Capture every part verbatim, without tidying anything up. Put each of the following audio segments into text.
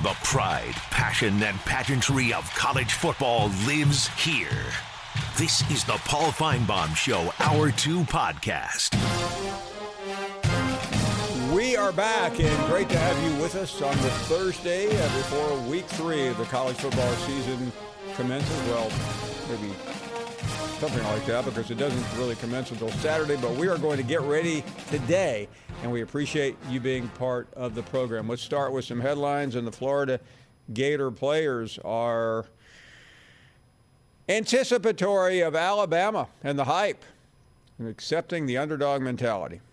The pride, passion, and pageantry of college football lives here. This is the Paul Feinbaum Show, Hour two podcast. We are back, and great to have you with us on this Thursday uh, before week three of the college football season commences. Well, maybe something like that, because it doesn't really commence until Saturday, but we are going to get ready today, and we appreciate you being part of the program. Let's start with some headlines, and the Florida Gator players are anticipatory of Alabama and the hype and accepting the underdog mentality.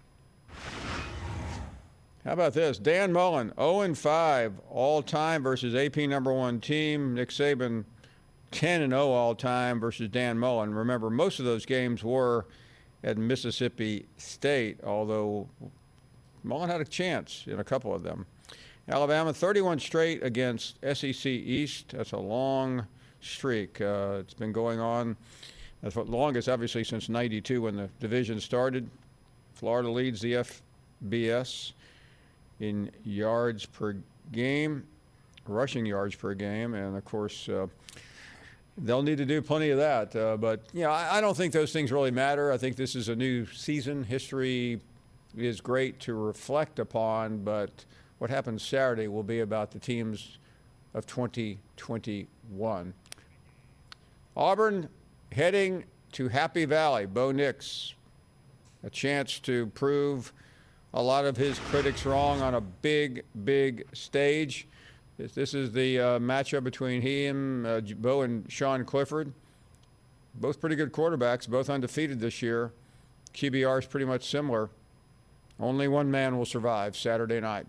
How about this? Dan Mullen, oh and five all-time versus A P number one team. Nick Saban, ten and oh all-time versus Dan Mullen. Remember, most of those games were at Mississippi State, although Mullen had a chance in a couple of them. Alabama, thirty-one straight against S E C East. That's a long streak. Uh, it's been going on the longest, obviously, since ninety-two when the division started. Florida leads the F B S in yards per game, rushing yards per game, and, of course, uh, they'll need to do plenty of that. Uh, but, you know, I, I don't think those things really matter. I think this is a new season. History is great to reflect upon, but what happens Saturday will be about the teams of twenty twenty-one. Auburn heading to Happy Valley. Bo Nix, a chance to prove a lot of his critics wrong on a big, big stage. This, this is the uh, matchup between him, uh, Bo and Sean Clifford. Both pretty good quarterbacks, both undefeated this year. Q B R is pretty much similar. Only one man will survive Saturday night.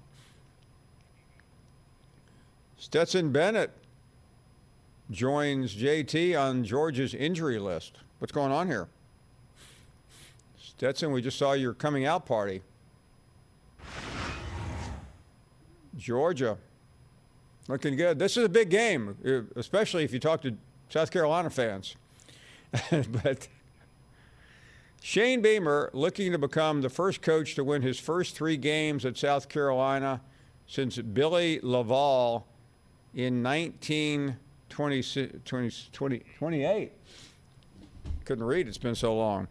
Stetson Bennett joins J T on Georgia's injury list. What's going on here? Stetson, we just saw your coming out party. Georgia, looking good. This is a big game, especially if you talk to South Carolina fans. But Shane Beamer looking to become the first coach to win his first three games at South Carolina since Billy Laval in nineteen twenty-eight. Couldn't read, it's been so long.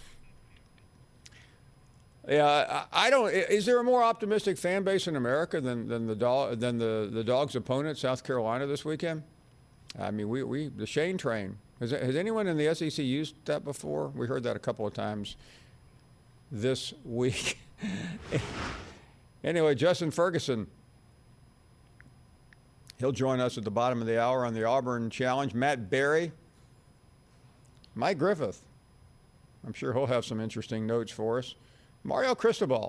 Yeah, I don't. Is there a more optimistic fan base in America than than the dog than the the Dogs' opponent, South Carolina, this weekend? I mean, we we the Shane train. Has has anyone in the S E C used that before? We heard that a couple of times this week. Anyway, Justin Ferguson. He'll join us at the bottom of the hour on the Auburn Challenge. Matt Berry, Mike Griffith. I'm sure he'll have some interesting notes for us. Mario Cristobal.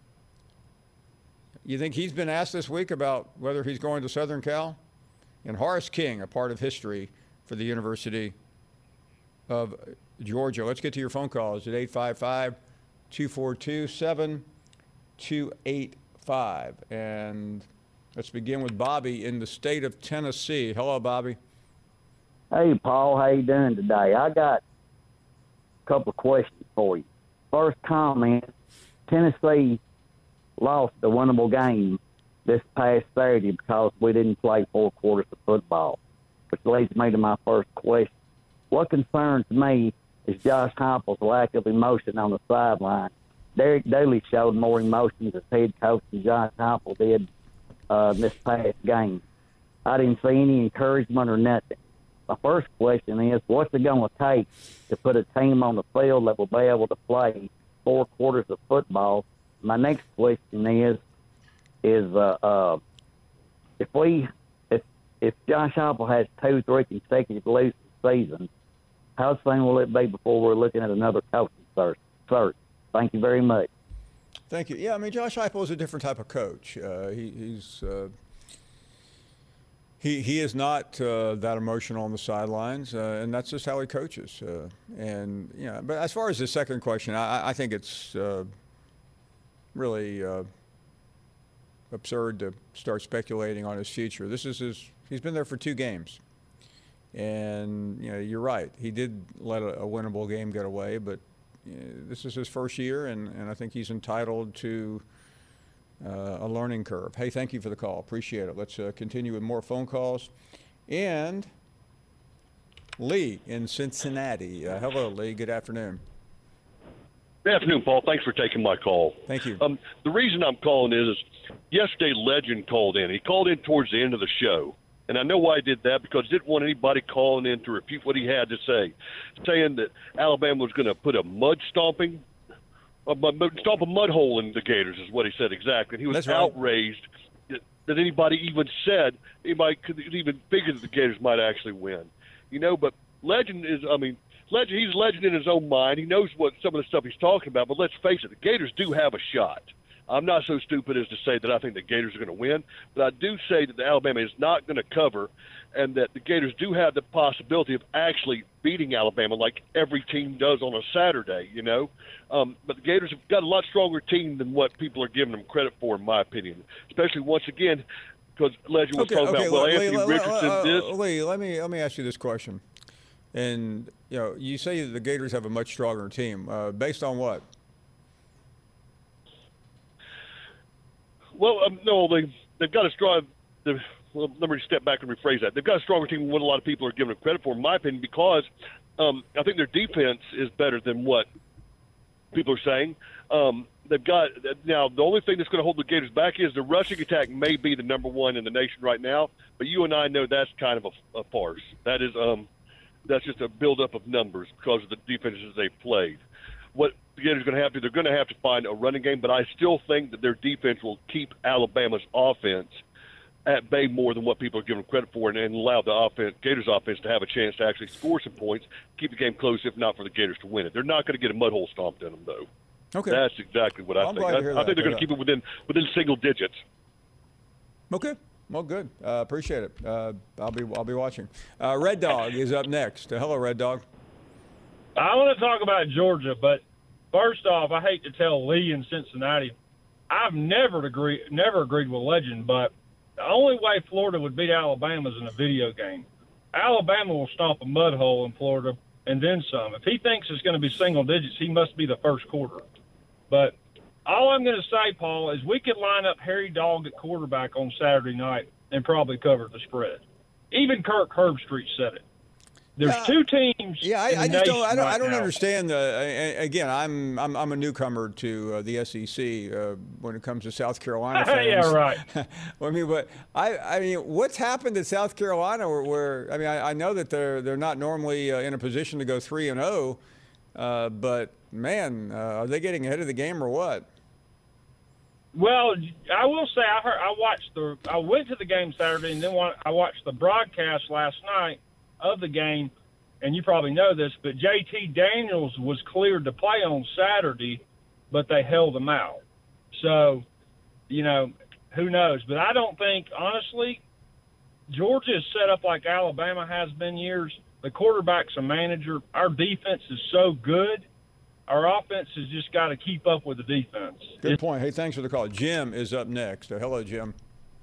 You think he's been asked this week about whether he's going to Southern Cal? And Horace King, a part of history for the University of Georgia. Let's get to your phone calls at eight five five, two four two, seven two eight five. And let's begin with Bobby in the state of Tennessee. Hello, Bobby. Hey, Paul. How you doing today? I got a couple of questions for you. First comment, Tennessee lost a winnable game this past Saturday because we didn't play four quarters of football, which leads me to my first question. What concerns me is Josh Heupel's lack of emotion on the sideline. Derek Daly showed more emotions as head coach than Josh Heupel did uh, this past game. I didn't see any encouragement or nothing. My first question is, what's it going to take to put a team on the field that will be able to play four quarters of football? My next question is, is uh, uh, if we, if if Josh Heupel has two, three consecutive losing seasons, how soon will it be before we're looking at another coaching search? search? Thank you very much. Thank you. Yeah, I mean, Josh Heupel is a different type of coach. Uh, he, he's uh, he he is not uh, that emotional on the sidelines, uh, and that's just how he coaches. Uh, and you know, but as far as the second question, I, I think it's uh, really uh, absurd to start speculating on his future. This is his. He's been there for two games, and you know, you're right. He did let a, a winnable game get away, but you know, this is his first year, and, and I think he's entitled to uh, a learning curve. Hey, thank you for the call. Appreciate it. Let's uh, continue with more phone calls. And Lee in Cincinnati. Uh, hello, Lee. Good afternoon. Good afternoon, Paul. Thanks for taking my call. Thank you. Um, the reason I'm calling is, is yesterday Legend called in. He called in towards the end of the show. And I know why he did that, because he didn't want anybody calling in to refute what he had to say, saying that Alabama was going to put a mud stomping, a mud, stomp a mud hole in the Gators is what he said exactly. And he was That's right. outraged that, that anybody even said, anybody could even figure that the Gators might actually win. You know, but Legend is, I mean, Legend, he's a legend in his own mind. He knows what some of the stuff he's talking about, but let's face it, the Gators do have a shot. I'm not so stupid as to say that I think the Gators are going to win, but I do say that the Alabama is not going to cover, and that the Gators do have the possibility of actually beating Alabama like every team does on a Saturday, you know. Um, but the Gators have got a lot stronger team than what people are giving them credit for, in my opinion, especially once again because Legend was Okay, talking okay, about, well, Lee, Anthony Lee, Richardson uh, this. Lee, let me, let me ask you this question. And, you know, you say the Gators have a much stronger team. Uh, based on what? Well, um, no, they, they've got a strong the, – well, let me step back and rephrase that. They've got a stronger team than what a lot of people are giving them credit for, in my opinion, because um, I think their defense is better than what people are saying. Um, they've got – now, the only thing that's going to hold the Gators back is the rushing attack may be the number one in the nation right now, but you and I know that's kind of a, a farce. That is um, – that's just a buildup of numbers because of the defenses they've played. What the Gators are going to have to, they're going to have to find a running game, but I still think that their defense will keep Alabama's offense at bay more than what people are giving credit for, and, and allow the offense, Gators offense to have a chance to actually score some points, keep the game close, if not for the Gators to win it. They're not going to get a mud hole stomped in them, though. Okay. That's exactly what I I'm think. glad to I, hear I that. think they're going to keep it within within single digits. Okay. Well, good. Uh, appreciate it. Uh, I'll be I'll be watching. Uh, Red Dog is up next. Uh, hello, Red Dog. I want to talk about Georgia, but first off, I hate to tell Lee in Cincinnati, I've never agreed never agreed with Legend, but the only way Florida would beat Alabama is in a video game. Alabama will stomp a mud hole in Florida and then some. If he thinks it's going to be single digits, he must be the first quarter. But all I'm going to say, Paul, is we could line up Harry Dog at quarterback on Saturday night and probably cover the spread. Even Kirk Herbstreit said it. There's Yeah, two teams. Yeah, I, in the I just don't. nation I don't. right I don't now. understand the. Uh, again, I'm I'm I'm a newcomer to uh, the S E C uh, when it comes to South Carolina fans. Yeah, right. Well, I mean, but I I mean, what's happened at South Carolina? Where, where I mean, I, I know that they're they're not normally uh, in a position to go three and zero, uh, but man, uh, are they getting ahead of the game or what? Well, I will say I heard I watched the I went to the game Saturday and then wa- I watched the broadcast last night of the game, and you probably know this, but J T Daniels was cleared to play on Saturday, but they held him out. So, you know, who knows? But I don't think, honestly, Georgia is set up like Alabama has been years. The quarterback's a manager. Our defense is so good. Our offense has just got to keep up with the defense. Good point. Hey, thanks for the call. Jim is up next. Uh, hello, Jim.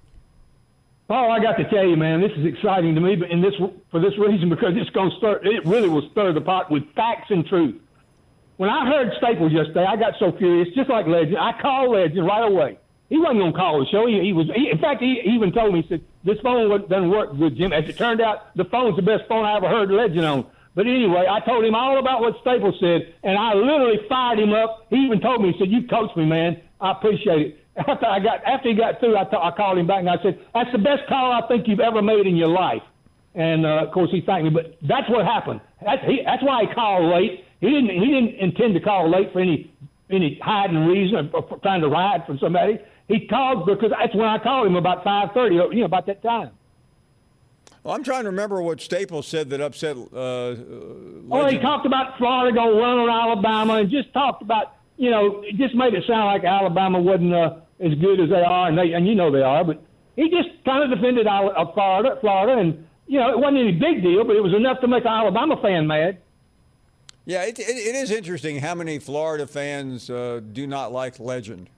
Paul, I got to tell you, man, this is exciting to me, but in this for this reason, because it's going to stir. It really will stir the pot with facts and truth. When I heard Staples yesterday, I got so furious, just like Legend. I called Legend right away. He wasn't going to call the show. He, he was. He, in fact, he even told me, he said, "This phone doesn't work good, Jim." As it turned out, the phone's the best phone I ever heard Legend on. But anyway, I told him all about what Staples said, and I literally fired him up. He even told me, he said, "You coached me, man. I appreciate it." After I got after he got through, I, t- I called him back and I said, "That's the best call I think you've ever made in your life." And uh, of course, he thanked me. But that's what happened. That's he, that's why he called late. He didn't he didn't intend to call late for any any hiding reason or for trying to hide from somebody. He called because that's when I called him about five thirty. You know, about that time. Well, I'm trying to remember what Staples said that upset. Uh, oh, he talked about Florida going to run on Alabama and just talked about, you know, it just made it sound like Alabama wasn't uh, as good as they are, and they and you know they are. But he just kind of defended uh, Florida, Florida, and you know it wasn't any big deal, but it was enough to make an Alabama fan mad. Yeah, it, it, it is interesting how many Florida fans uh, do not like Legend.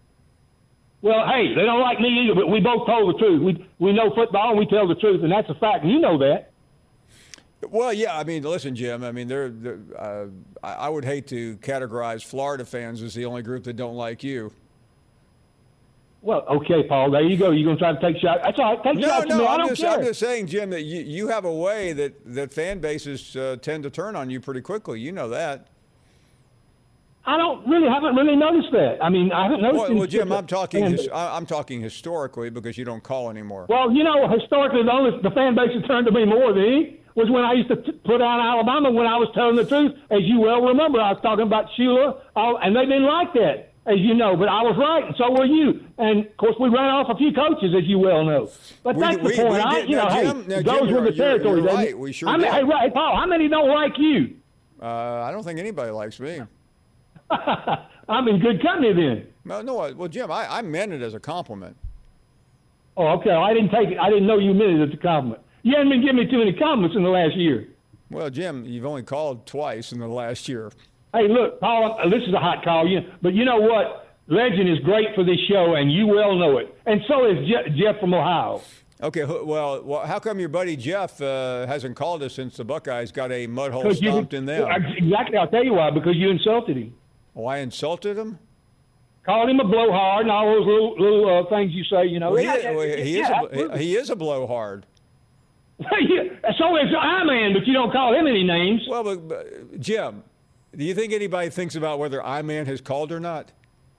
Well, hey, they don't like me either, but we both told the truth. We we know football, and we tell the truth, and that's a fact, and you know that. Well, yeah, I mean, listen, Jim, I mean, they're, they're, uh, I would hate to categorize Florida fans as the only group that don't like you. Well, okay, Paul. There you go. You're gonna try to take shots. That's all right. Take No, shots. no, at me. I I'm don't just, care. I'm just saying, Jim, that you, you have a way that, that fan bases uh, tend to turn on you pretty quickly. You know that. I don't really haven't really noticed that. I mean, I haven't noticed. Well, any well Jim, I'm talking. fan His, base. I- I'm talking historically because you don't call anymore. Well, you know, historically, the only the fan base that turned to me more than any was when I used to t- put out Alabama when I was telling the truth. As you well remember, I was talking about Shula, all, and they didn't like that, as you know. But I was right, and so were you. And of course, we ran off a few coaches, as you well know. But We- that's we- the point. we I, did- you know, now, hey, Jim- now, it Jim, goes with you're- the territory. you're doesn't right. it? We sure I mean, did. hey, right, Paul. How many don't like you? Uh, I don't think anybody likes me. I'm in good company then. No, no. I- Well, Jim, I, I meant it as a compliment. Oh, okay. I didn't take it. I didn't know you meant it as a compliment. You haven't been giving me too many compliments in the last year. Well, Jim, you've only called twice in the last year. Hey, look, Paul, this is a hot call. You, but you know what? Legend is great for this show, and you well know it. And so is Je- Jeff from Ohio. Okay, wh- well, well, how come your buddy Jeff uh, hasn't called us since the Buckeyes got a mud hole 'Cause you- stomped in them? Exactly. I'll tell you why. Because you insulted him. Oh, I insulted him? Called him a blowhard and all those little, little uh, things you say, you know. Well, he, Yeah, well, yeah, he is yeah, a, he, he is a blowhard. yeah. So is I-Man, but you don't call him any names. Well, but, but, Jim, do you think anybody thinks about whether I-Man has called or not?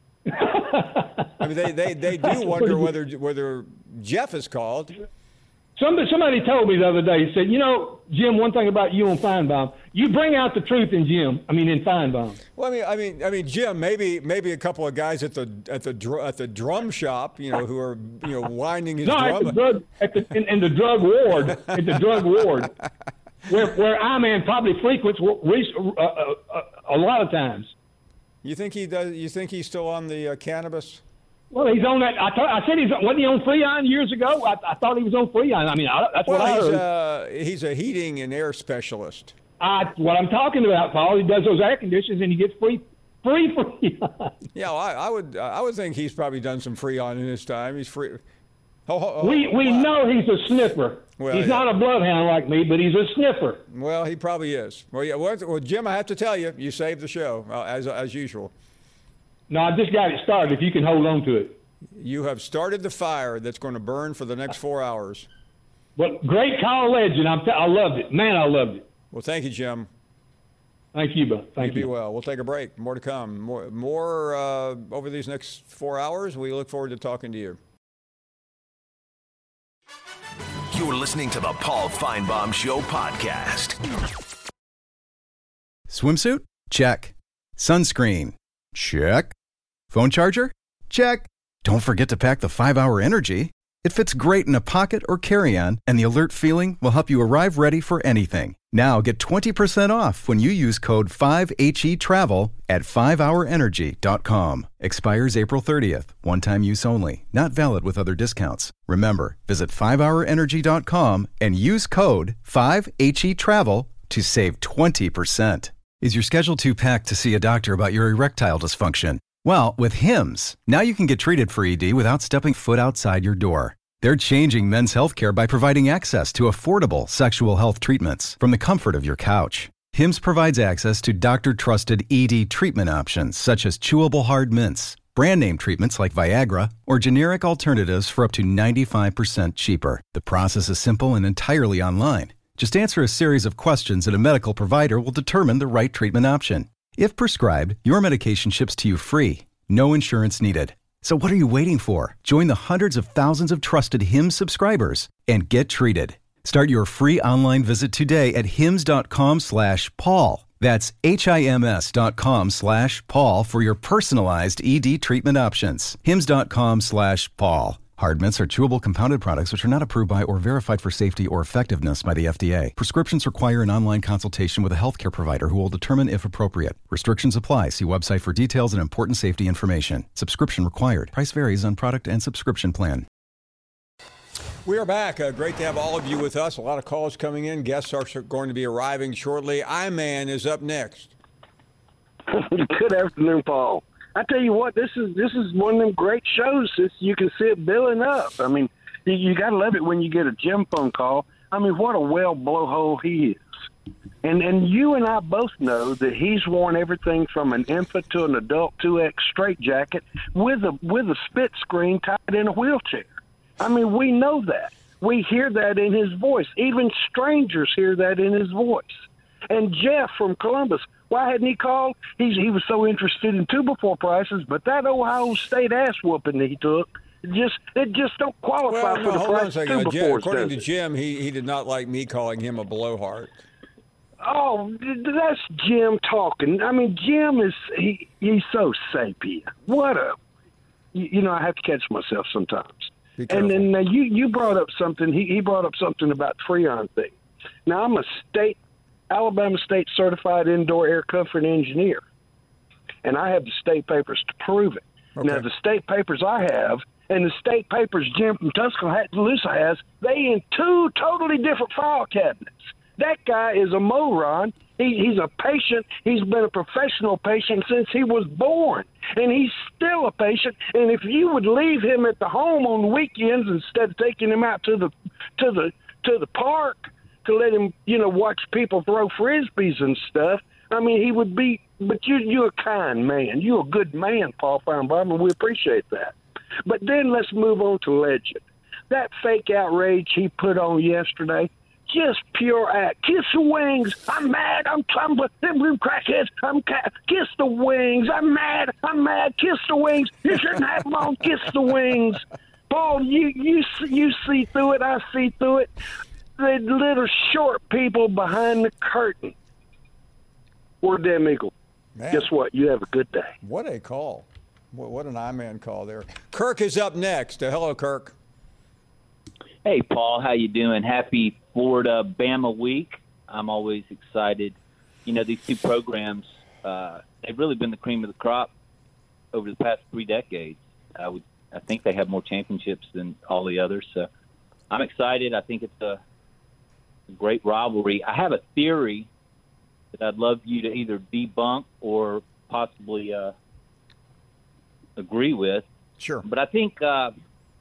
I mean, they, they, they do wonder whether whether Jeff has called. Somebody, somebody told me the other day, he said, you know, Jim, one thing about you on Feinbaum, you bring out the truth in Jim, I mean, in Feinbaum. Well, I mean, I mean, I mean, Jim, maybe maybe a couple of guys at the at the dr- at the drum shop, you know, who are you know winding his No, at drum. the drug, at the, in, in the drug ward, at the drug ward, where, where I-Man probably frequents uh, uh, uh, a lot of times. You think he does? You think he's still on the uh, cannabis? Well, he's on that. I, thought, I said he's wasn't he on Freon years ago? I, I thought he was on Freon. I mean, I, that's Well, what I he's heard. uh, he's a heating and air specialist. I, what I'm talking about, Paul. He does those air conditions and he gets free, free Freon. Yeah, well, I, I would I would think he's probably done some Freon in his time. He's free. Oh, oh, oh, we we well, know he's a sniffer. Well, he's yeah. not a bloodhound like me, but he's a sniffer. Well, he probably is. Well, yeah. Well, well, Jim, I have to tell you, you saved the show uh, as as usual. No, I just got it started. If you can hold on to it. You have started the fire that's going to burn for the next four hours. Well, great call, legend. I'm t- I loved it, man. I loved it. Well, thank you, Jim. Thank you, bud. Thank You you. be well. We'll take a break. More to come. More, more uh, over these next four hours. We look forward to talking to you. You're listening to the Paul Feinbaum Show podcast. Swimsuit? Check. Sunscreen? Check. Phone charger? Check. Don't forget to pack the five hour Energy. It fits great in a pocket or carry-on, and the alert feeling will help you arrive ready for anything. Now get twenty percent off when you use code five H E travel at five hour energy dot com. Expires April thirtieth. One-time use only. Not valid with other discounts. Remember, visit five hour energy dot com and use code five H E travel to save twenty percent. Is your schedule too packed to see a doctor about your erectile dysfunction? Well, with Hims, now you can get treated for E D without stepping foot outside your door. They're changing men's healthcare by providing access to affordable sexual health treatments from the comfort of your couch. Hims provides access to doctor-trusted E D treatment options such as chewable hard mints, brand name treatments like Viagra, or generic alternatives for up to ninety-five percent cheaper. The process is simple and entirely online. Just answer a series of questions and a medical provider will determine the right treatment option. If prescribed, your medication ships to you free. No insurance needed. So what are you waiting for? Join the hundreds of thousands of trusted Hims subscribers and get treated. Start your free online visit today at hims dot com slash Paul. That's H-I-M-S dot com slash Paul for your personalized E D treatment options. hims dot com slash Paul. Hard mints are chewable compounded products which are not approved by or verified for safety or effectiveness by the F D A. Prescriptions require an online consultation with a healthcare provider who will determine if appropriate. Restrictions apply. See website for details and important safety information. Subscription required. Price varies on product and subscription plan. We are back. Uh, great to have all of you with us. A lot of calls coming in. Guests are going to be arriving shortly. I-Man is up next. Good afternoon, Paul. I tell you what, this is this is one of them great shows. This, you can see it building up. I mean, you, you got to love it when you get a Jim phone call. I mean, what a well blowhole he is. And and you and I both know that he's worn everything from an infant to an adult two X straitjacket with a with a spit screen tied in a wheelchair. I mean, we know that. We hear that in his voice. Even strangers hear that in his voice. And Jeff from Columbus, why hadn't he called? He's, he was so interested in two before prices, but that Ohio State ass whooping he took, it just it just don't qualify Well, for no, the hold on a price second. two Uh, Jim, before. according to Jim, he, he did not like me calling him a blowhard. Oh, that's Jim talking. I mean, Jim is he he's so sapient. What a you, you know, I have to catch myself sometimes. Be And careful. then uh, you you brought up something. He he brought up something about the Freon thing. Now I'm a state Alabama State certified indoor air comfort engineer, and I have the state papers to prove it. Okay. Now the state papers I have and the state papers Jim from Tuscaloosa has, they in two totally different file cabinets. That guy is a moron. He, he's a patient. He's been a professional patient since he was born, and he's still a patient. And if you would leave him at the home on weekends instead of taking him out to the to the to the park to let him, you know, watch people throw frisbees and stuff, I mean, he would be. But you, you're a kind man. You're a good man, Paul Feinbaum, and we appreciate that. But then let's move on to Legend. That fake outrage he put on yesterday. Just pure act. Kiss the wings. I'm mad. I'm tumbling. Them blue crackheads. I'm ca- kiss the wings. I'm mad. I'm mad. Kiss the wings. You shouldn't have them on. Kiss the wings. Paul, you you you see through it. I see through it. The little short people behind the curtain. We're damn eagle. Man, Guess what? You have a good day. what a call. What, what an I-man call there. Kirk is up next. Uh, hello, Kirk. Hey, Paul, how you doing? Happy Florida Bama week. I'm always excited. You know, these two programs, uh, they've really been the cream of the crop over the past three decades. I would, I think they have more championships than all the others. So I'm excited. I think it's a, a great rivalry. I have a theory that I'd love you to either debunk or possibly uh, agree with. Sure. But I think, uh,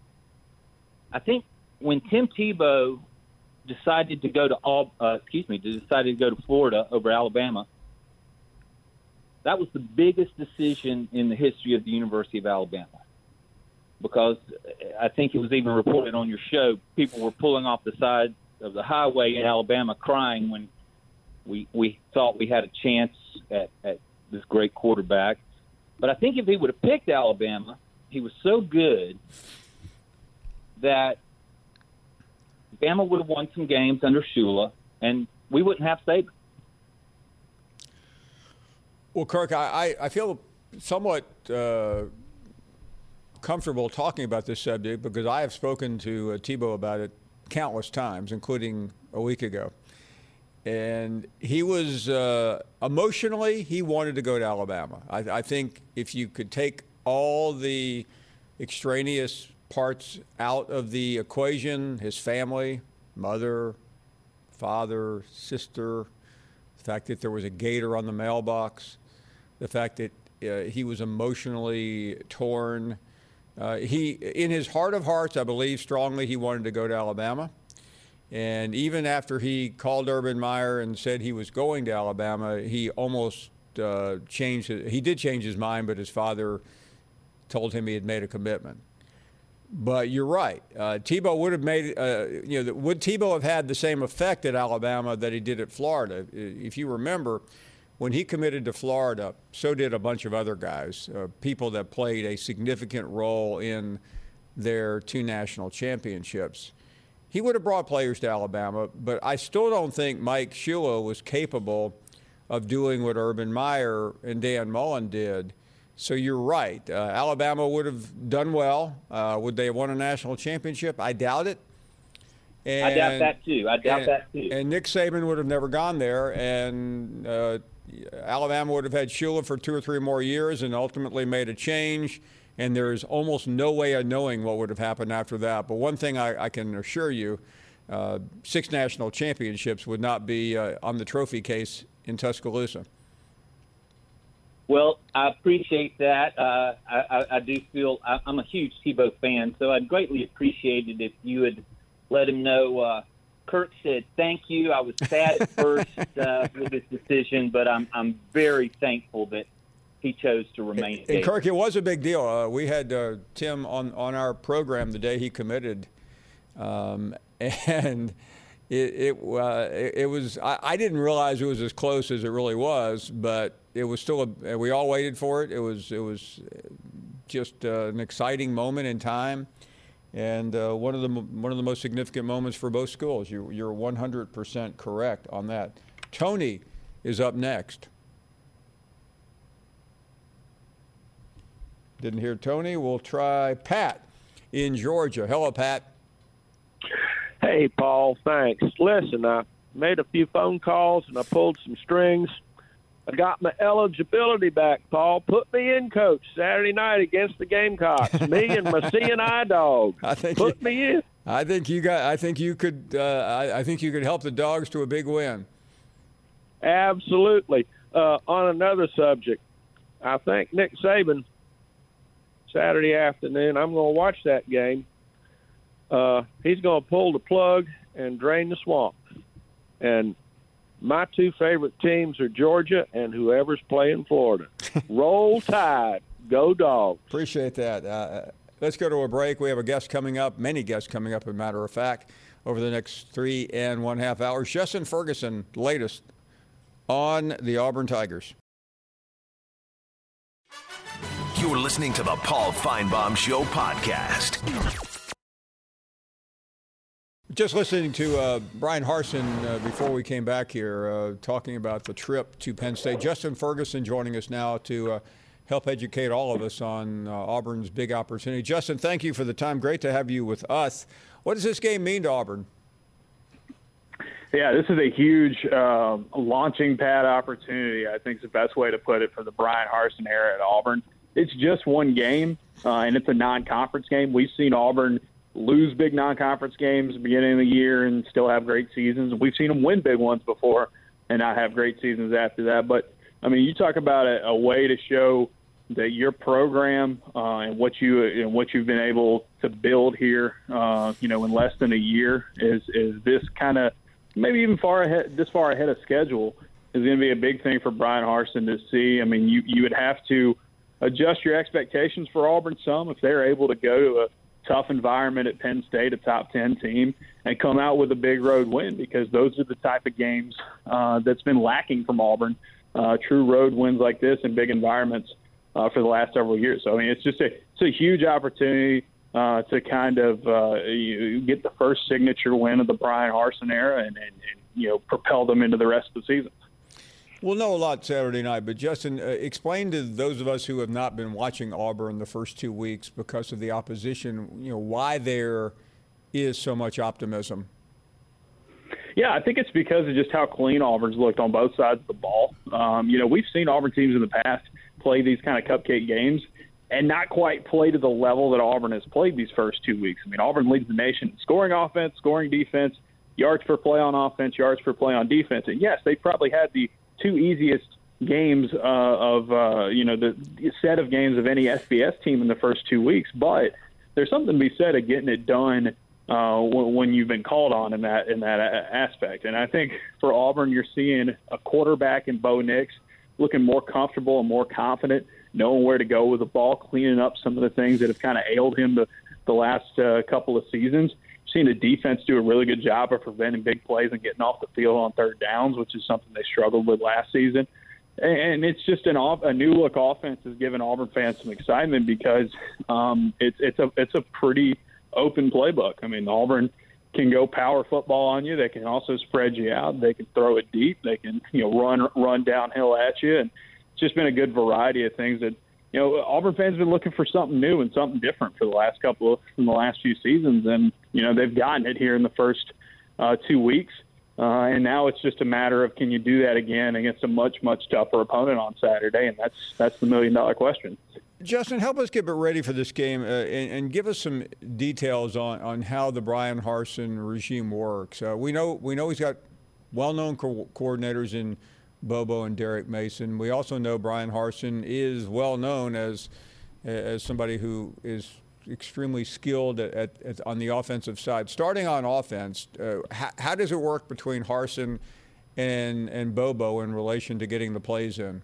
I think when Tim Tebow decided to go to all, uh, excuse me, decided to go to Florida over Alabama, that was the biggest decision in the history of the University of Alabama. Because I think it was even reported on your show, people were pulling off the side of the highway in Alabama crying when we we thought we had a chance at, at this great quarterback. But I think if he would have picked Alabama, he was so good that Bama would have won some games under Shula, and we wouldn't have Saban. Well, Kirk, I, I, I feel somewhat uh, comfortable talking about this subject because I have spoken to uh, Tebow about it countless times, including a week ago. And he was uh, emotionally, he wanted to go to Alabama. I, I think if you could take all the extraneous parts out of the equation, his family, mother, father, sister, the fact that there was a gator on the mailbox, the fact that uh, he was emotionally torn. Uh, he, in his heart of hearts, I believe strongly he wanted to go to Alabama. And even after he called Urban Meyer and said he was going to Alabama, he almost uh, changed it. He did change his mind, but his father told him he had made a commitment. But you're right. Uh, Tebow would have made, uh, you know, would Tebow have had the same effect at Alabama that he did at Florida? If you remember, when he committed to Florida, so did a bunch of other guys, uh, people that played a significant role in their two national championships. He would have brought players to Alabama, but I still don't think Mike Shula was capable of doing what Urban Meyer and Dan Mullen did. So you're right. Uh, Alabama would have done well. Uh, would they have won a national championship? I doubt it. And, I doubt that too. I doubt and, that too. And Nick Saban would have never gone there, and uh, Alabama would have had Shula for two or three more years and ultimately made a change. And there's almost no way of knowing what would have happened after that. But one thing I, I can assure you, uh, six national championships would not be uh, on the trophy case in Tuscaloosa. Well, I appreciate that. Uh, I, I, I do feel I, I'm a huge Tebow fan, so I'd greatly appreciate it if you would let him know uh, Kirk said, thank you. I was sad at first uh, with this decision, but I'm I'm very thankful that he chose to remain. And, and Kirk, it was a big deal. Uh, we had uh, Tim on, on our program the day he committed, um, and it it, uh, it, it was. I, I didn't realize it was as close as it really was, but it was still. A, we all waited for it. It was it was just uh, an exciting moment in time. And uh, one of the one of the most significant moments for both schools. You, you're one hundred percent correct on that. Tony is up next. Didn't hear Tony. We'll try Pat in Georgia. Hello, Pat. Hey, Paul. Thanks. Listen, I made a few phone calls and I pulled some strings. I got my eligibility back, Paul. Put me in, Coach, Saturday night against the Gamecocks. Me and my C and I dog. I think Put you, me in. I think you got. I think you could. Uh, I, I think you could help the Dogs to a big win. Absolutely. Uh, on another subject, I think Nick Saban Saturday afternoon. I'm going to watch that game. Uh, he's going to pull the plug and drain the swamp. And my two favorite teams are Georgia and whoever's playing Florida. Roll Tide. Go Dogs. Appreciate that. Uh, let's go to a break. We have a guest coming up, many guests coming up, as a matter of fact, over the next three and one half hours. Justin Ferguson, latest on the Auburn Tigers. You're listening to the Paul Feinbaum Show podcast. Just listening to uh, Brian Harsin uh, before we came back here, uh, talking about the trip to Penn State. Justin Ferguson joining us now to uh, help educate all of us on uh, Auburn's big opportunity. Justin, thank you for the time. Great to have you with us. What does this game mean to Auburn? Yeah, this is a huge uh, launching pad opportunity, I think is the best way to put it, for the Brian Harsin era at Auburn. It's just one game, uh, and it's a non-conference game. We've seen Auburn lose big non-conference games at the beginning of the year and still have great seasons. We've seen them win big ones before and not have great seasons after that. But, I mean, you talk about a, a way to show that your program uh, and what you and what you've been able to build here, uh, you know, in less than a year is is this kind of maybe even far ahead, this far ahead of schedule is going to be a big thing for Brian Harsin to see. I mean, you you would have to adjust your expectations for Auburn some if they're able to go to a tough environment at Penn State, a top ten team, and come out with a big road win, because those are the type of games uh, that's been lacking from Auburn, uh, true road wins like this in big environments uh, for the last several years. So, I mean, it's just a, it's a huge opportunity uh, to kind of uh, you get the first signature win of the Brian Harsin era and, and, and, you know, propel them into the rest of the season. We'll know a lot Saturday night, but Justin, uh, explain to those of us who have not been watching Auburn the first two weeks because of the opposition, you know, why there is so much optimism. Yeah, I think it's because of just how clean Auburn's looked on both sides of the ball. Um, you know, we've seen Auburn teams in the past play these kind of cupcake games and not quite play to the level that Auburn has played these first two weeks. I mean, Auburn leads the nation in scoring offense, scoring defense, yards per play on offense, yards per play on defense. And, yes, they probably had the two easiest games uh, of, uh, you know, the set of games of any S B S team in the first two weeks. But there's something to be said of getting it done uh, when you've been called on in that in that aspect. And I think for Auburn, you're seeing a quarterback in Bo Nix looking more comfortable and more confident, knowing where to go with the ball, cleaning up some of the things that have kind of ailed him the, the last uh, couple of seasons. Seen the defense do a really good job of preventing big plays and getting off the field on third downs, which is something they struggled with last season. And it's just an off, a new look offense has given Auburn fans some excitement because um, it's it's a it's a pretty open playbook. I mean, Auburn can go power football on you. They can also spread you out. They can throw it deep. They can you know run run downhill at you. And it's just been a good variety of things that. You know, Auburn fans have been looking for something new and something different for the last couple of, from the last few seasons. And, you know, they've gotten it here in the first uh, two weeks. Uh, and now it's just a matter of, can you do that again against a much, much tougher opponent on Saturday? And that's, that's the million dollar question. Justin, help us get ready for this game uh, and, and give us some details on, on how the Brian Harsin regime works. Uh, we know, we know he's got well-known co- coordinators in Bobo and Derek Mason. We also know Brian Harsin is well known as as somebody who is extremely skilled at, at, at on the offensive side. Starting on offense, uh, how, how does it work between Harsin and and Bobo in relation to getting the plays in?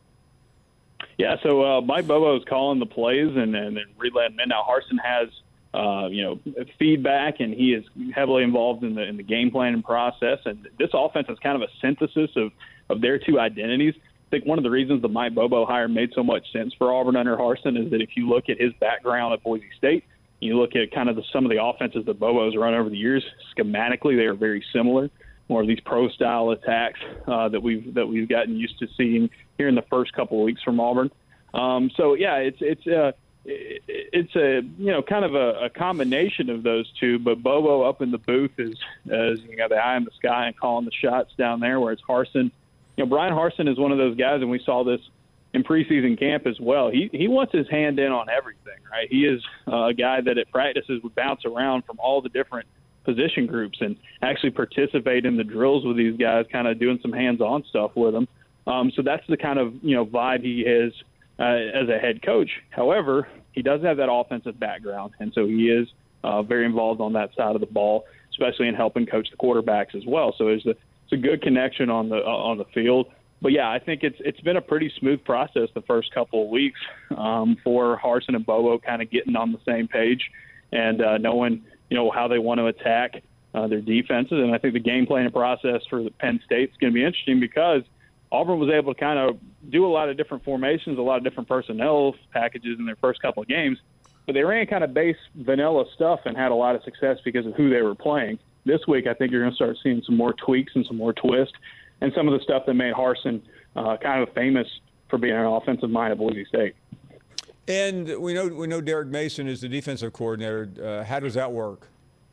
Yeah, so uh, Mike Bobo is calling the plays and and, and relaying them. Now Harsin has uh, you know feedback, and he is heavily involved in the in the game planning process. And this offense is kind of a synthesis of of their two identities. I think one of the reasons the Mike Bobo hire made so much sense for Auburn under Harsin is that if you look at his background at Boise State, you look at kind of the, some of the offenses that Bobo's run over the years, schematically they are very similar. More of these pro-style attacks uh, that we've that we've gotten used to seeing here in the first couple of weeks from Auburn. Um, so yeah, it's it's uh, it's a you know kind of a, a combination of those two. But Bobo up in the booth is as you know the eye in the sky and calling the shots down there, whereas Harsin, you know Brian Harsin is one of those guys, and we saw this in preseason camp as well. He he wants his hand in on everything, right? He is uh, a guy that at practices would bounce around from all the different position groups and actually participate in the drills with these guys, kind of doing some hands-on stuff with them. Um, so that's the kind of you know vibe he is uh, as a head coach. However, he does have that offensive background, and so he is uh, very involved on that side of the ball, especially in helping coach the quarterbacks as well. So there's a, it's a good connection on the uh, on the field. But yeah, I think it's it's been a pretty smooth process the first couple of weeks um, for Harsin and Bobo kind of getting on the same page and uh, knowing you know how they want to attack uh, their defenses. And I think the game planning process for the Penn State is going to be interesting because Auburn was able to kind of do a lot of different formations, a lot of different personnel packages in their first couple of games, but they ran kind of base vanilla stuff and had a lot of success because of who they were playing. This week, I think you're going to start seeing some more tweaks and some more twists and some of the stuff that made Harsin uh, kind of famous for being an offensive mind at Boise State. And we know we know Derek Mason is the defensive coordinator. Uh, how does that work?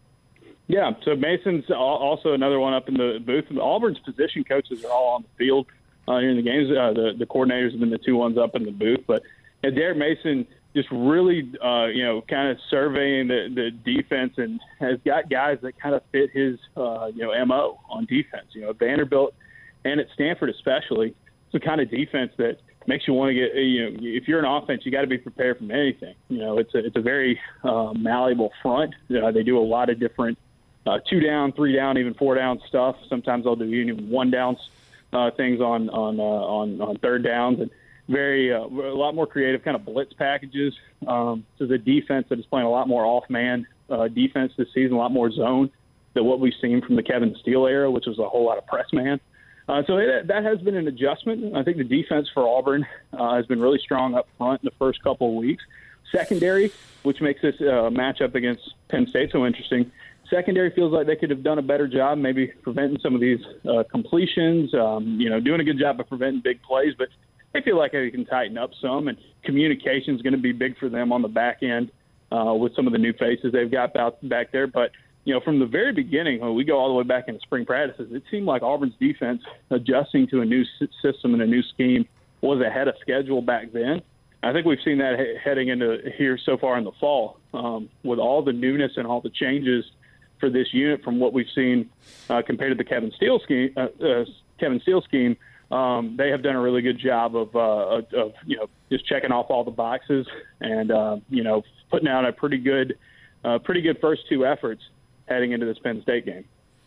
Yeah, so Mason's also another one up in the booth. Auburn's position coaches are all on the field uh, during the games. Uh, the, the coordinators have been the two ones up in the booth. But yeah, Derek Mason just really, uh, you know, kind of surveying the, the defense and has got guys that kind of fit his, uh, you know, M O on defense. You know, Vanderbilt and at Stanford especially, it's the kind of defense that makes you want to get, you know, if you're an offense, you got to be prepared from anything. You know, it's a, it's a very uh, malleable front. Uh, they do a lot of different uh, two down, three down, even four down stuff. Sometimes they'll do even one downs uh, things on on, uh, on on third downs, and very uh, a lot more creative kind of blitz packages. Um, so the defense that is playing a lot more off man uh, defense this season, a lot more zone than what we've seen from the Kevin Steele era, which was a whole lot of press man. Uh, so it, that has been an adjustment. I think the defense for Auburn uh, has been really strong up front in the first couple of weeks. Secondary, which makes this uh, matchup against Penn State so interesting, secondary feels like they could have done a better job maybe preventing some of these uh, completions, um, you know, doing a good job of preventing big plays, but they feel like they can tighten up some, and communication is going to be big for them on the back end uh, with some of the new faces they've got back there. But you know, from the very beginning, when we go all the way back into spring practices, it seemed like Auburn's defense adjusting to a new system and a new scheme was ahead of schedule back then. I think we've seen that he- heading into here so far in the fall um, with all the newness and all the changes for this unit from what we've seen uh, compared to the Kevin Steele scheme. Uh, uh, Kevin Steele scheme, um, they have done a really good job of, uh, of, of you know just checking off all the boxes and uh, you know putting out a pretty good, uh, pretty good first two efforts heading into this Penn State game.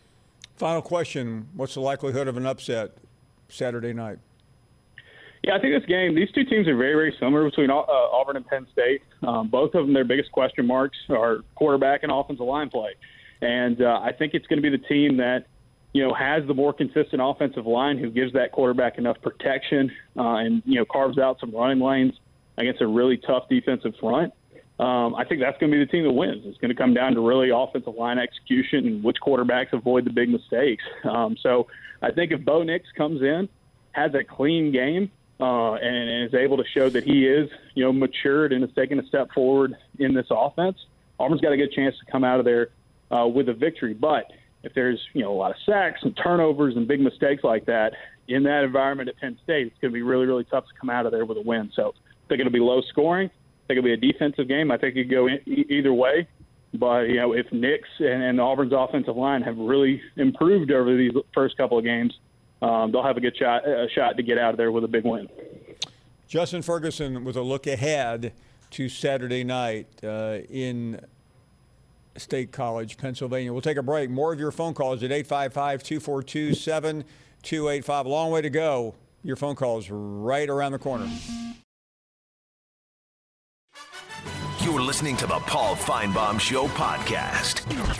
Final question, what's the likelihood of an upset Saturday night? Yeah, I think this game, these two teams are very, very similar between uh, Auburn and Penn State. Um, both of them, their biggest question marks are quarterback and offensive line play. And uh, I think it's going to be the team that, you know, has the more consistent offensive line who gives that quarterback enough protection uh, and, you know, carves out some running lanes against a really tough defensive front. Um, I think that's going to be the team that wins. It's going to come down to really offensive line execution and which quarterbacks avoid the big mistakes. Um, so I think if Bo Nix comes in, has a clean game, uh, and, and is able to show that he is, you know, matured and has taken a step forward in this offense, Auburn's got a good chance to come out of there uh, with a victory. But if there's, you know, a lot of sacks and turnovers and big mistakes like that in that environment at Penn State, it's going to be really, really tough to come out of there with a win. So I think it'll be low scoring. I think it'll be a defensive game. I think it could go in, e- either way. But, you know, if Nix and, and Auburn's offensive line have really improved over these first couple of games, um, they'll have a good shot, a shot to get out of there with a big win. Justin Ferguson with a look ahead to Saturday night uh, in State College, Pennsylvania. We'll take a break. More of your phone calls at eight five five, two four two, seven two eight five. A long way to go. Your phone call is right around the corner. You're listening to the Paul Feinbaum Show podcast.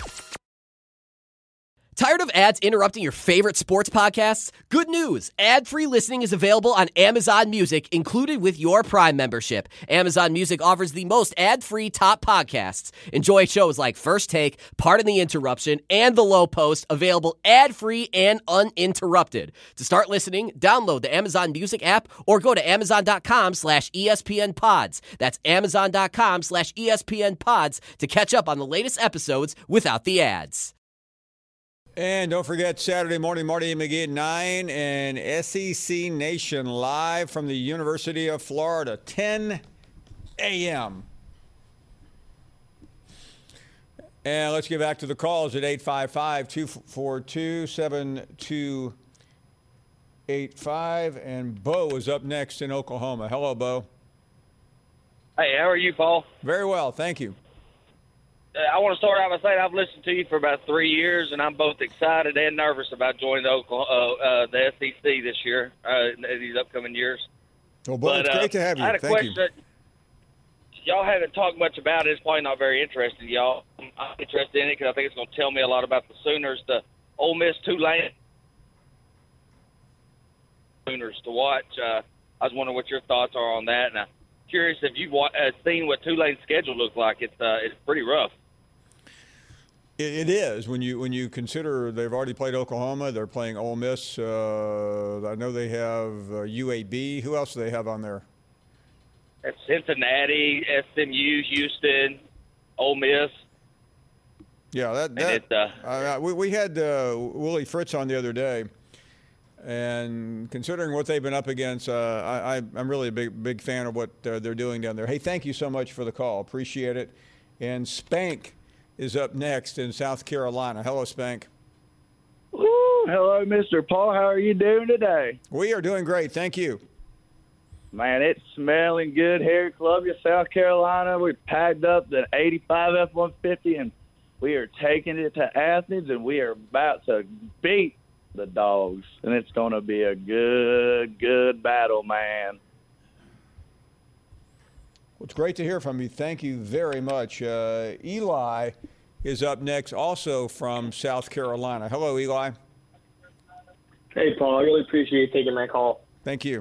Tired of ads interrupting your favorite sports podcasts? Good news! Ad-free listening is available on Amazon Music, included with your Prime membership. Amazon Music offers the most ad-free top podcasts. Enjoy shows like First Take, Pardon the Interruption, and The Low Post, available ad-free and uninterrupted. To start listening, download the Amazon Music app or go to amazon.com slash ESPN pods. That's amazon.com slash ESPN pods to catch up on the latest episodes without the ads. And don't forget, Saturday morning, Marty and McGee at nine, and S E C Nation live from the University of Florida, ten a.m. And let's get back to the calls at eight five five, two four two, seven two eight five. And Bo is up next in Oklahoma. Hello, Bo. Hey, how are you, Paul? Very well, thank you. I want to start out by saying I've listened to you for about three years, and I'm both excited and nervous about joining the, Oklahoma, uh, uh, the S E C this year, uh, these upcoming years. Well, Bo, it's uh, great to have you. I had a Thank question. you. That y'all haven't talked much about it. It's probably not very interesting to y'all. I'm interested in it because I think it's going to tell me a lot about the Sooners. The Ole Miss Tulane Sooners to watch. Uh, I was wondering what your thoughts are on that, and I'm curious if you've uh, seen what Tulane's schedule looks like. It's uh, it's pretty rough. It is when you when you consider they've already played Oklahoma, they're playing Ole Miss. Uh, I know they have uh, U A B. Who else do they have on there? It's Cincinnati, S M U, Houston, Ole Miss. Yeah, that. that it, uh, uh, we we had uh, Willie Fritz on the other day, and considering what they've been up against, uh, I, I'm really a big big fan of what uh, they're doing down there. Hey, thank you so much for the call. Appreciate it. And Spank is up next in South Carolina. Hello, Spank. Woo, hello, Mister Paul. How are you doing today? We are doing great. Thank you. Man, it's smelling good here in Columbia, South Carolina. We packed up the eighty-five F one fifty, and we are taking it to Athens, and we are about to beat the Dogs. And it's going to be a good, good battle, man. Well, it's great to hear from you. Thank you very much. Uh, Eli is up next, also from South Carolina. Hello, Eli. Hey, Paul. I really appreciate you taking my call. Thank you.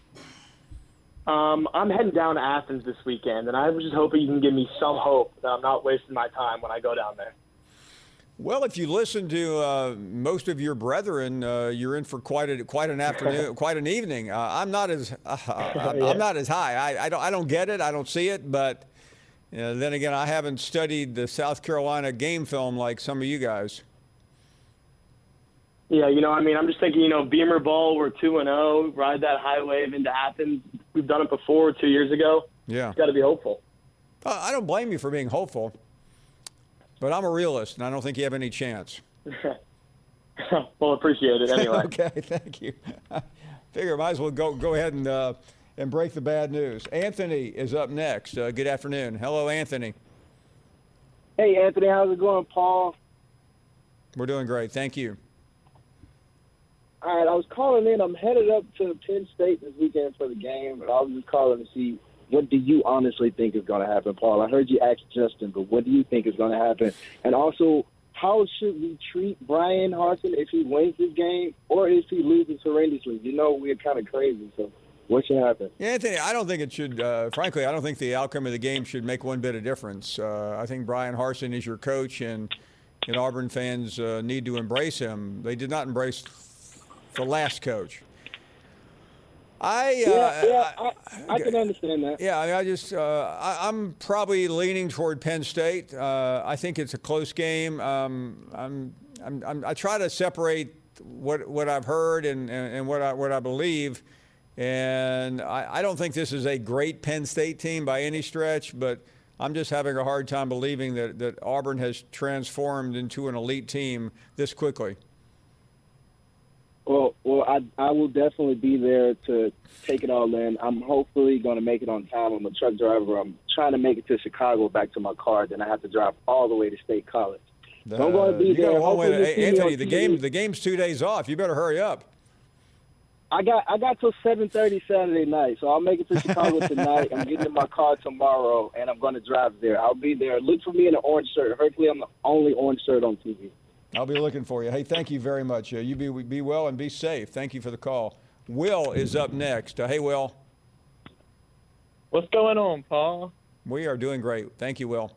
Um, I'm heading down to Athens this weekend, and I was just hoping you can give me some hope that I'm not wasting my time when I go down there. Well, if you listen to uh, most of your brethren, uh, you're in for quite a quite an afternoon, quite an evening. Uh, I'm not as uh, I'm, yeah. I'm not as high. I, I don't I don't get it. I don't see it. But you know, then again, I haven't studied the South Carolina game film like some of you guys. Yeah, you know, I mean, I'm just thinking, you know, Beamer Bowl, we're two and oh, ride that high wave into Athens. We've done it before two years ago. Yeah, it's got to be hopeful. Uh, I don't blame you for being hopeful. But I'm a realist, and I don't think you have any chance. Well, appreciate it anyway. Okay, thank you. Figure I might as well go go ahead and uh, and break the bad news. Anthony is up next. Uh, good afternoon. Hello, Anthony. Hey, Anthony. How's it going, Paul? We're doing great. Thank you. All right, I was calling in. I'm headed up to Penn State this weekend for the game, but I was just calling to see, what do you honestly think is going to happen, Paul? I heard you ask Justin, but what do you think is going to happen? And also, how should we treat Brian Harsin if he wins this game or if he loses horrendously? You know, we're kind of crazy, so what should happen? Yeah, Anthony, I don't think it should, uh, frankly, I don't think the outcome of the game should make one bit of difference. Uh, I think Brian Harsin is your coach, and, and Auburn fans uh, need to embrace him. They did not embrace the last coach. I, uh, yeah, yeah, I, I, I can understand that. Yeah, I, mean, I just, uh, I, I'm probably leaning toward Penn State. Uh, I think it's a close game. Um, I'm, I'm, I'm, I try to separate what what I've heard and, and, and what I what I believe, and I, I don't think this is a great Penn State team by any stretch, but I'm just having a hard time believing that, that Auburn has transformed into an elite team this quickly. Well, well, I I will definitely be there to take it all in. I'm hopefully going to make it on time. I'm a truck driver. I'm trying to make it to Chicago back to my car. Then I have to drive all the way to State College. So I'm going to be you there. got a long way to, Hopefully hey, you'll see me Anthony, on the T V. game the game's two days off. You better hurry up. I got I got till seven thirty Saturday night, so I'll make it to Chicago tonight. I'm getting in my car tomorrow, and I'm going to drive there. I'll be there. Look for me in an orange shirt. Hopefully, I'm the only orange shirt on T V. I'll be looking for you. Hey, thank you very much. Uh, you be be well and be safe. Thank you for the call. Will is up next. Uh, hey, Will. What's going on, Paul? We are doing great. Thank you, Will.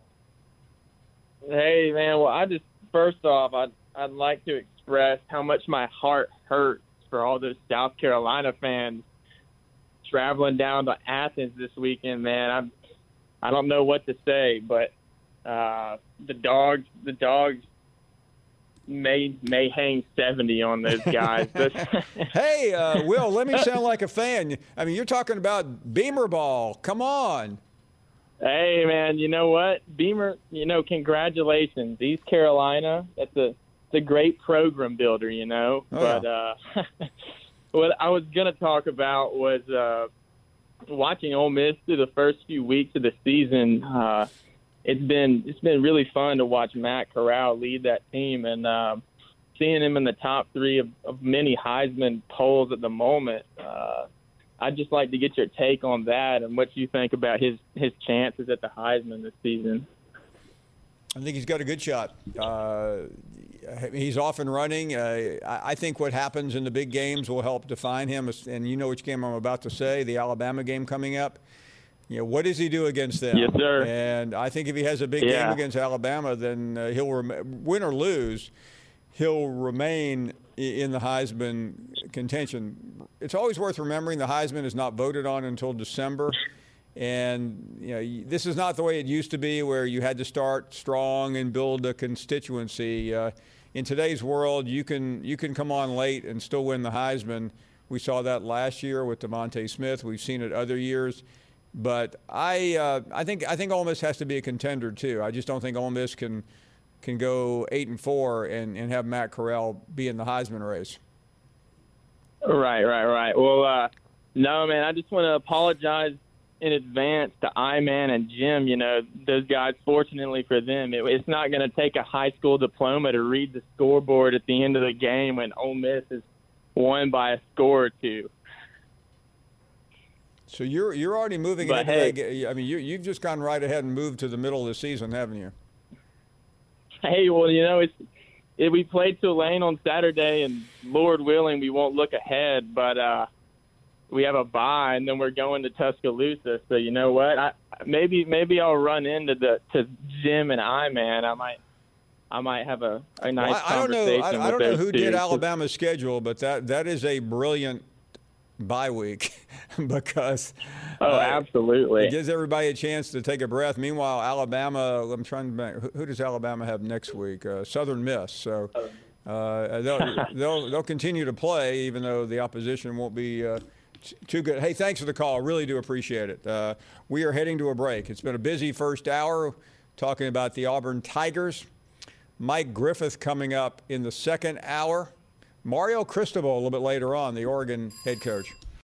Hey, man. Well, I just first off, I'd I'd like to express how much my heart hurts for all those South Carolina fans traveling down to Athens this weekend. Man, I'm I don't know what to say, but uh, the dogs the dogs. may may hang seventy on those guys. Hey, uh, Will, let me sound like a fan. I mean, you're talking about Beamer ball. Come on. Hey, man, you know what? Beamer, you know, congratulations. East Carolina, that's a, it's a great program builder, you know. Oh, but yeah. uh, what I was going to talk about was uh, watching Ole Miss through the first few weeks of the season. Uh, It's been it's been really fun to watch Matt Corral lead that team, and um, seeing him in the top three of, of many Heisman polls at the moment. Uh, I'd just like to get your take on that and what you think about his, his chances at the Heisman this season. I think he's got a good shot. Uh, he's off and running. Uh, I, I think what happens in the big games will help define him. And you know which game I'm about to say, the Alabama game coming up. You know, what does he do against them? Yes, sir. And I think if he has a big Yeah. game against Alabama, then uh, he'll rem- win or lose, he'll remain i- in the Heisman contention. It's always worth remembering the Heisman is not voted on until December. And you know, y- this is not the way it used to be, where you had to start strong and build a constituency. Uh, in today's world, you can you can come on late and still win the Heisman. We saw that last year with DeVonta Smith. We've seen it other years. But I, uh, I think I think Ole Miss has to be a contender too. I just don't think Ole Miss can can go eight and four and, and have Matt Corral be in the Heisman race. Right, right, right. Well, uh, no, man, I just want to apologize in advance to I-Man and Jim. You know, those guys, fortunately for them, it, it's not going to take a high school diploma to read the scoreboard at the end of the game when Ole Miss is won by a score or two. So you're you're already moving But into hey- that ga- I mean, you, you've just gone right ahead and moved to the middle of the season, haven't you? Hey, well, you know, it's it, we played Tulane on Saturday, and Lord willing, we won't look ahead, but uh, we have a bye, and then we're going to Tuscaloosa. So you know what? I, maybe maybe I'll run into the to Jim and I, man. I might I might have a, a nice Well, I, I don't know. conversation I, with I don't know those who two. did Alabama's schedule, but that that is a brilliant bye week because Oh, uh, absolutely. it gives everybody a chance to take a breath. Meanwhile, Alabama, I'm trying to remember, who, who does Alabama have next week? Uh, Southern Miss. So uh, they'll, they'll they'll continue to play even though the opposition won't be uh, t- too good. Hey, thanks for the call. Really do appreciate it. Uh, we are heading to a break. It's been a busy first hour talking about the Auburn Tigers. Mike Griffith coming up in the second hour. Mario Cristobal a little bit later on, the Oregon head coach.